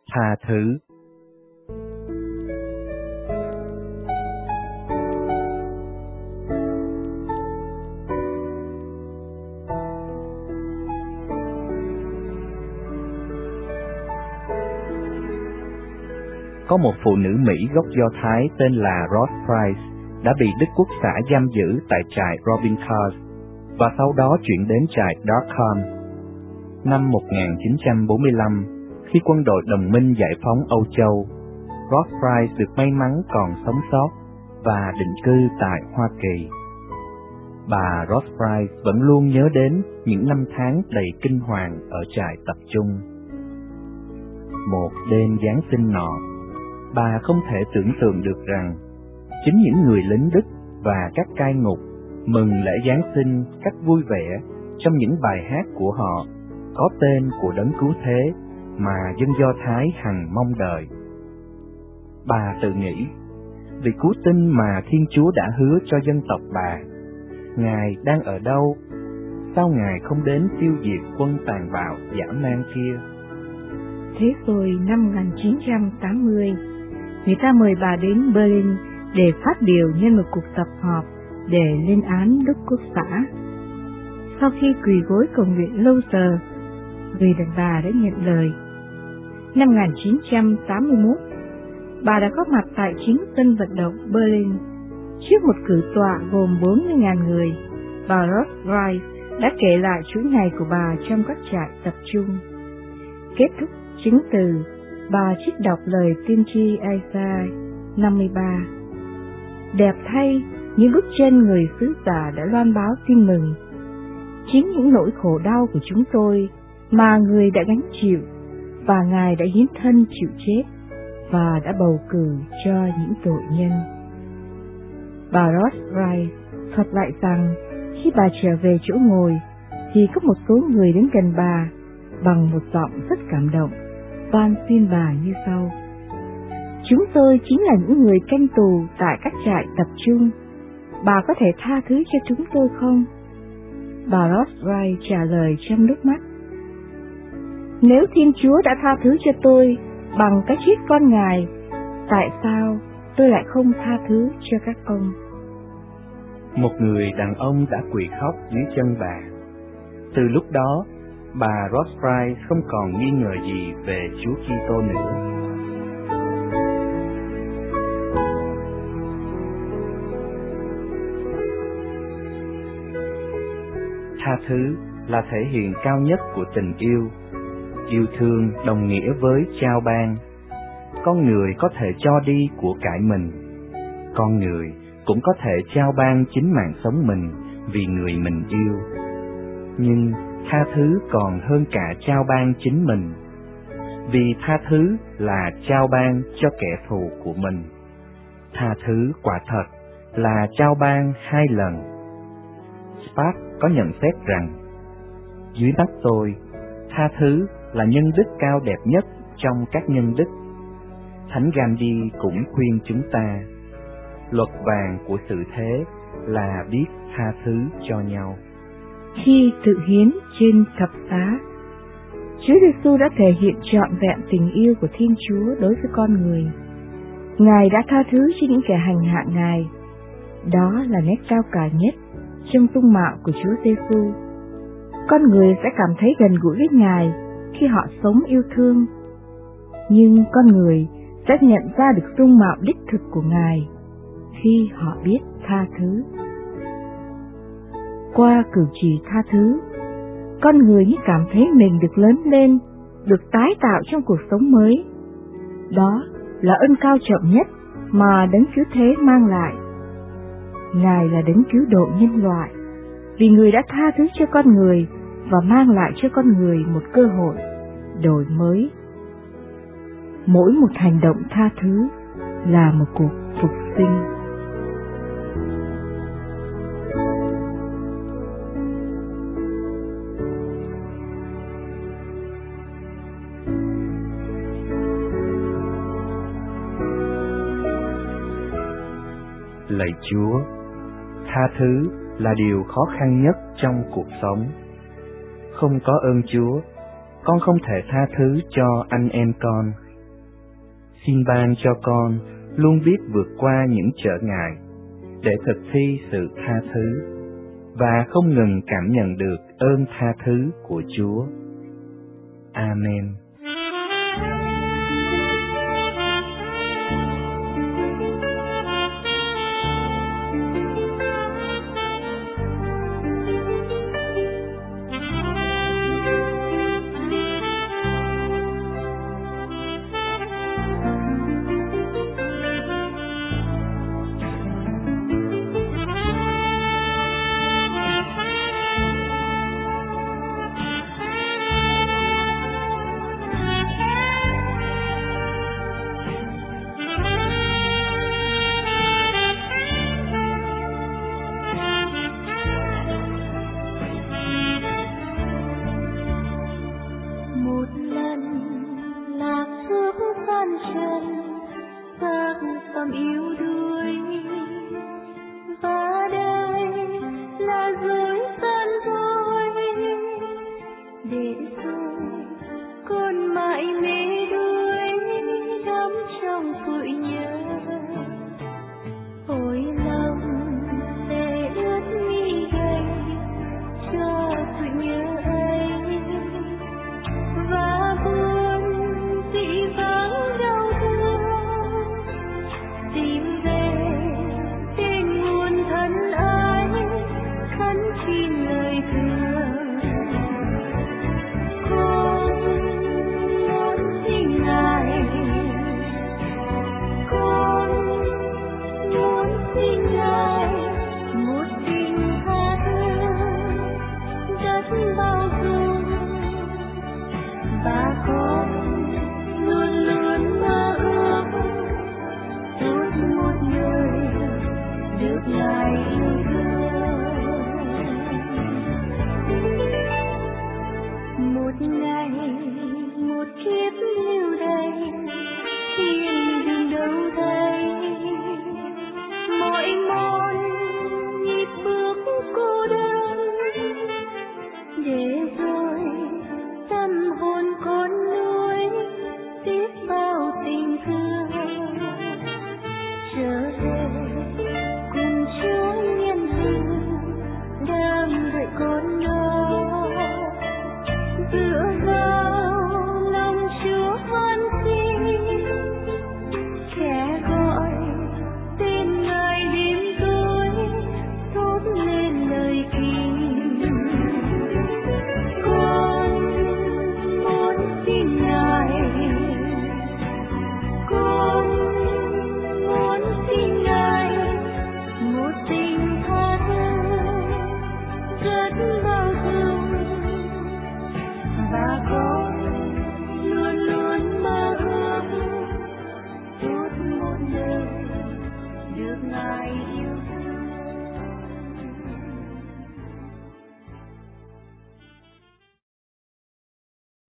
Tha thứ. Có một phụ nữ Mỹ gốc Do Thái tên là Rose Price đã bị Đức Quốc xã giam giữ tại trại Robin Cars và sau đó chuyển đến trại Darkham. Năm 1945, khi quân đội đồng minh giải phóng Âu Châu, Rose Price được may mắn còn sống sót và định cư tại Hoa Kỳ. Bà Rose Price vẫn luôn nhớ đến những năm tháng đầy kinh hoàng ở trại tập trung. Một đêm Giáng sinh nọ, bà không thể tưởng tượng được rằng chính những người lính Đức và các cai ngục mừng lễ Giáng sinh cách vui vẻ trong những bài hát của họ có tên của đấng cứu thế mà dân Do Thái hằng mong đợi. Bà tự nghĩ, vì cứu tinh mà Thiên Chúa đã hứa cho dân tộc bà, Ngài đang ở đâu? Sao Ngài không đến tiêu diệt quân tàn bạo dã man kia? Thế rồi năm 1980, người ta mời bà đến Berlin để phát biểu nhân một cuộc tập họp để lên án Đức Quốc xã. Sau khi quỳ gối cầu nguyện lâu giờ, người đàn bà đã nhận lời. Năm 1981, bà đã có mặt tại chính sân vận động Berlin trước một cử tọa gồm 40.000 người. Bà Rose Price đã kể lại chuỗi ngày của bà trong các trại tập trung. Kết thúc chứng từ, bà trích đọc lời tiên tri Isaiah 53. Đẹp thay, những bước chân người sứ giả đã loan báo tin mừng. Chính những nỗi khổ đau của chúng tôi mà người đã gánh chịu, và Ngài đã hiến thân chịu chết, và đã bầu cử cho những tội nhân. Bà Rose Price thuật lại rằng, khi bà trở về chỗ ngồi, thì có một số người đến gần bà bằng một giọng rất cảm động, van xin bà như sau: chúng tôi chính là những người canh tù tại các trại tập trung, bà có thể tha thứ cho chúng tôi không? Bà Rose Price trả lời trong nước mắt: nếu Thiên Chúa đã tha thứ cho tôi bằng cái chết con Ngài, tại sao tôi lại không tha thứ cho các ông? Một người đàn ông đã quỳ khóc dưới chân bà. Từ lúc đó, bà Rose Price không còn nghi ngờ gì về Chúa Kitô nữa. Tha thứ là thể hiện cao nhất của tình yêu. Yêu thương đồng nghĩa với trao ban. Con người có thể cho đi của cải mình. Con người cũng có thể trao ban chính mạng sống mình vì người mình yêu. Nhưng tha thứ còn hơn cả trao ban chính mình, vì tha thứ là trao ban cho kẻ thù của mình. Tha thứ quả thật là trao ban 2 lần. Spark có nhận xét rằng, dưới mắt tôi, tha thứ là nhân đức cao đẹp nhất trong các nhân đức. Thánh Gandhi cũng khuyên chúng ta, luật vàng của sự thế là biết tha thứ cho nhau. Khi tự hiến trên thập giá, Chúa Giêsu đã thể hiện trọn vẹn tình yêu của Thiên Chúa đối với con người. Ngài đã tha thứ cho những kẻ hành hạ Ngài. Đó là nét cao cả nhất trong dung mạo của Chúa Giêsu. Con người sẽ cảm thấy gần gũi với Ngài khi họ sống yêu thương, nhưng con người sẽ nhận ra được dung mạo đích thực của Ngài khi họ biết tha thứ. Qua cử chỉ tha thứ, con người như cảm thấy mình được lớn lên, được tái tạo trong cuộc sống mới. Đó là ân cao trọng nhất mà đấng cứu thế mang lại. Ngài là đấng cứu độ nhân loại, vì Người đã tha thứ cho con người và mang lại cho con người một cơ hội đổi mới. Mỗi một hành động tha thứ là một cuộc phục sinh. Lạy Chúa, tha thứ là điều khó khăn nhất trong cuộc sống. Không có ơn Chúa, con không thể tha thứ cho anh em con, Xin ban cho con luôn biết vượt qua những trở ngại để thực thi sự tha thứ và không ngừng cảm nhận được ơn tha thứ của Chúa. Amen. Yêu đuối và đời là dối gian thôi, để rồi con mãi mê đuối đắm trong bụi nhớ. Ôi lòng sẽ ướt mi gầy cho bụi nhớ ấy, và buồn dĩ vãng đau thương tìm về tên nguồn thân ái, khấn xin lời thương. Con muốn xin Ngài, con muốn xin Ngài một tình tha thứ rất bao dung, và con luôn luôn mơ ước suốt một đời được Ngài yêu thương. Một ngày một kiếp lưu đày, thiên đường đâu đây, mỗi mòn nhịp bước cô đơn, để rồi tâm hồn con nuôi biết bao tình thương. Trở về cùng Chúa nhân hình đang đợi con đó, dựa vào lòng Chúa van xin, khẽ gọi tên Ngài đêm tối thốt lên lời kinh. Con muốn xin Ngài, con muốn xin Ngài một tình